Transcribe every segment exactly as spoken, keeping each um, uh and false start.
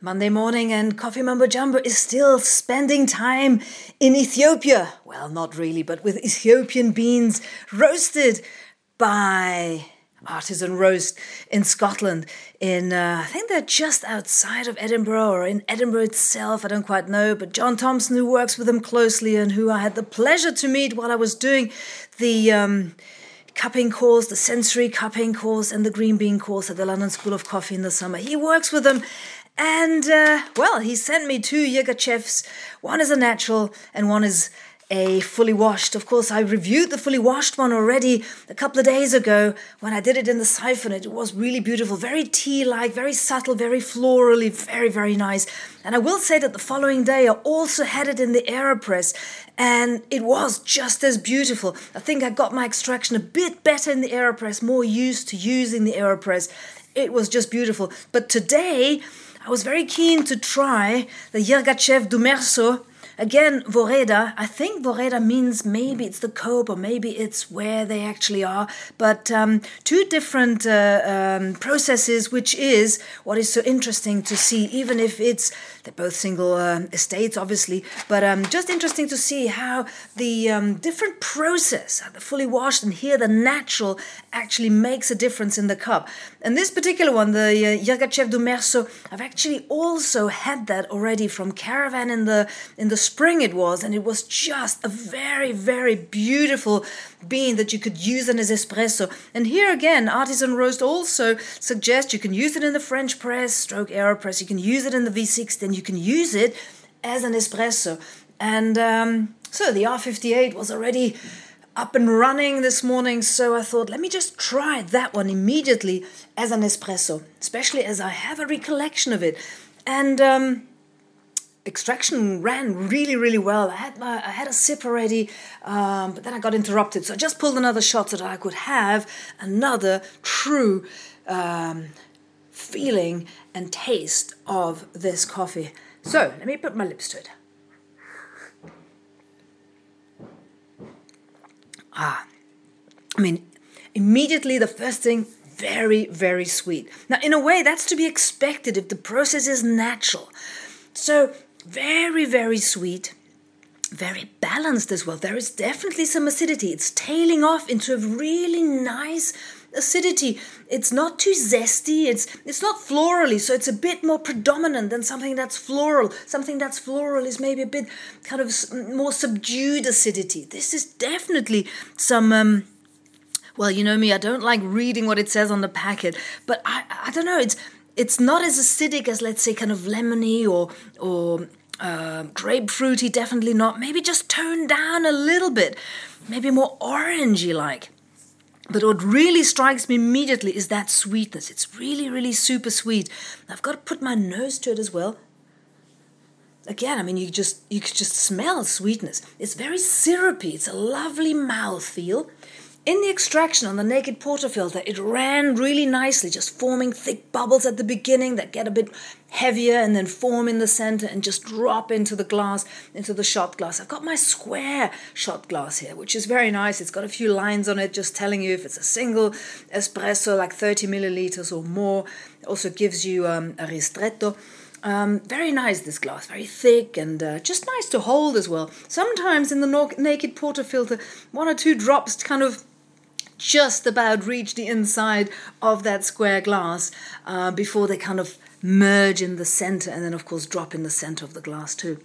Monday morning, and Coffee Mumbo Jumbo is still spending time in Ethiopia. Well, not really, but with Ethiopian beans roasted by Artisan Roast in Scotland. In uh, I think they're just outside of Edinburgh or in Edinburgh itself. I don't quite know, but John Thompson, who works with them closely and who I had the pleasure to meet while I was doing the um, cupping course, the sensory cupping course, and the green bean course at the London School of Coffee in the summer. He works with them. And, uh, well, he sent me two Yirgachefs. One is a natural and one is a fully washed. Of course, I reviewed the fully washed one already a couple of days ago when I did it in the siphon. It was really beautiful, very tea-like, very subtle, very florally, very, very nice. And I will say that the following day I also had it in the AeroPress, and it was just as beautiful. I think I got my extraction a bit better in the AeroPress, more used to using the AeroPress. It was just beautiful. But today I was very keen to try the Yirgacheffe Dumerso. Again, Voreda. I think Voreda means maybe it's the cope or maybe it's where they actually are. But um, two different uh, um, processes, which is what is so interesting to see, even if it's, they're both single uh, estates, obviously, but um, just interesting to see how the um, different process, the fully washed and here the natural, actually makes a difference in the cup. And this particular one, the uh, Yirgacheffe Dumerso, I've actually also had that already from Caravan in the in the spring it was, and it was just a very, very beautiful bean that you could use in as espresso. And here again, Artisan Roast also suggests you can use it in the French press, stroke AeroPress, you can use it in the V sixty, and you can use it as an espresso. And um, so the R fifty-eight was already up and running this morning, so I thought, let me just try that one immediately as an espresso, especially as I have a recollection of it. And um, extraction ran really, really well. I had my, I had a sip already, um, but then I got interrupted. So I just pulled another shot so that I could have another true um, feeling and taste of this coffee. So let me put my lips to it. Ah, I mean, immediately the first thing, very, very sweet. Now, in a way, that's to be expected if the process is natural. So very, very sweet, very balanced as well. There is definitely some acidity. It's tailing off into a really nice acidity. It's not too zesty. It's it's not florally, so it's a bit more predominant than something that's floral. Something that's floral is maybe a bit kind of more subdued acidity. This is definitely some... Um, well, you know me, I don't like reading what it says on the packet, but I I don't know, it's it's not as acidic as, let's say, kind of lemony or or uh, grapefruity, definitely not. Maybe just toned down a little bit, maybe more orangey-like. But what really strikes me immediately is that sweetness. It's really, really super sweet. I've got to put my nose to it as well. Again, I mean, you just you could just smell sweetness. It's very syrupy. It's a lovely mouthfeel. In the extraction on the naked portafilter, it ran really nicely, just forming thick bubbles at the beginning that get a bit heavier and then form in the center and just drop into the glass, into the shot glass. I've got my square shot glass here, which is very nice. It's got a few lines on it just telling you if it's a single espresso, like thirty milliliters or more. It also gives you um, a ristretto. Um, very nice, this glass, very thick and uh, just nice to hold as well. Sometimes in the no- naked portafilter, one or two drops kind of just about reach the inside of that square glass uh, before they kind of merge in the center and then, of course, drop in the center of the glass too.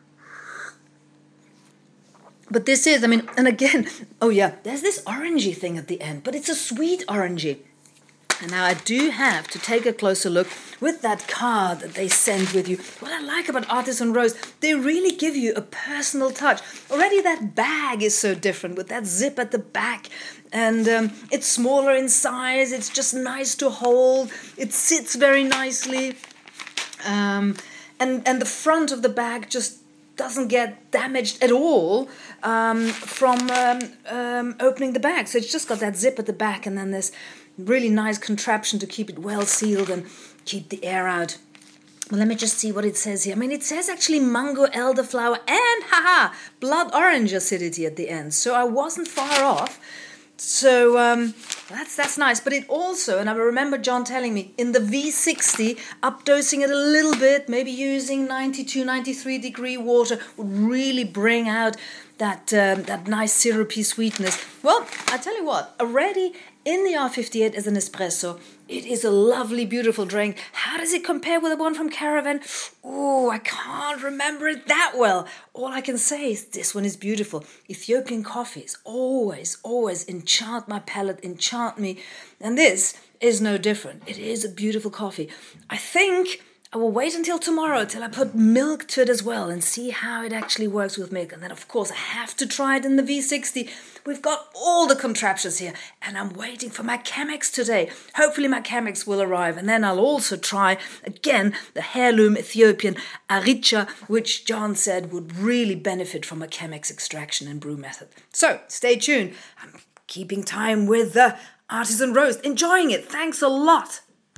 But this is, I mean, and again, oh yeah, there's this orangey thing at the end, but it's a sweet orangey. And now I do have to take a closer look with that card that they send with you. What I like about Artisan Roast, they really give you a personal touch. Already that bag is so different with that zip at the back. And um, it's smaller in size. It's just nice to hold. It sits very nicely. Um, and, and the front of the bag just doesn't get damaged at all um, from um, um, opening the bag. So it's just got that zip at the back and then this really nice contraption to keep it well sealed and keep the air out. Well, let me just see what it says here. I mean, it says actually mango, elderflower, and haha, blood orange acidity at the end. So I wasn't far off. So um, That's that's nice, but it also, and I remember John telling me, in the V sixty, updosing it a little bit, maybe using ninety-two, ninety-three degree water, would really bring out that um, that nice syrupy sweetness. Well, I tell you what, already in the R fifty-eight as an espresso, it is a lovely, beautiful drink. How does it compare with the one from Caravan? Oh, I can't remember it that well. All I can say is this one is beautiful. Ethiopian coffees always, always enchant my palate, enchant me. And this is no different. It is a beautiful coffee. I think I will wait until tomorrow till I put milk to it as well and see how it actually works with milk. And then, of course, I have to try it in the V sixty. We've got all the contraptions here, and I'm waiting for my Chemex today. Hopefully my Chemex will arrive, and then I'll also try, again, the heirloom Ethiopian Aricha, which John said would really benefit from a Chemex extraction and brew method. So, stay tuned. I'm keeping time with the Artisan Roast. Enjoying it. Thanks a lot.